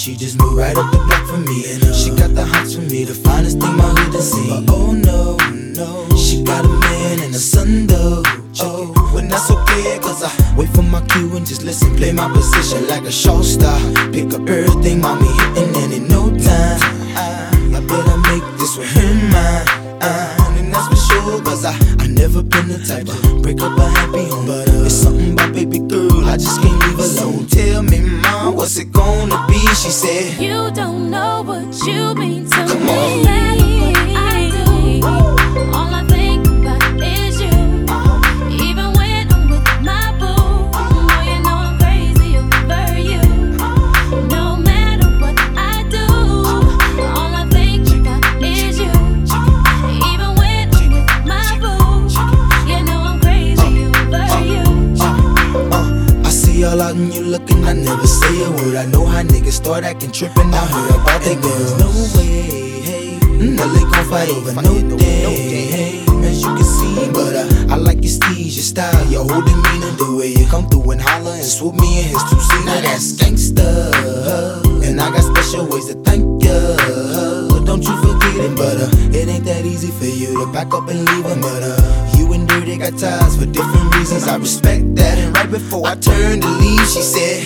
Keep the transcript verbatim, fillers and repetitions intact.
she just moved right up the block from me. And uh, she got the hots for me, the finest thing my hood has seen. But oh no, no, she got a man and a son though. Oh, but that's okay, cause I wait for my cue and just listen. Play my position like a show star. Pick up everything, mommy hitting, and in no time I, I better make this with her mine. Uh, and that's for sure, cause I, I never been the type to break up a happy home. But uh, it's something about baby girl, I just can't leave alone. Tell me, mom, what's it gonna be? She said, you don't know what you mean to come me. on. No matter what I do, all I think about is you. Even when I'm with my boo, boy, you know I'm crazy over you. No matter what I do, all I think about is you. Even when I'm with my boo, you know I'm crazy over you. Uh, I see all out and you looking, I never say a word. I know how niggas start acting trippin'. I heard about they girls. No way, hey, no they gon' fight over no day, hey, as you can see. But uh, I like your steez, your style, your whole demeanor, the way you come through and holler and swoop me in his two-seater. Now that's gangsta, and I got special ways to thank ya. Don't you forget it, but uh, it ain't that easy for you to back up and leave him. But uh, you and Dirty got ties for different reasons. I respect that. And right before I turned to leave, she said,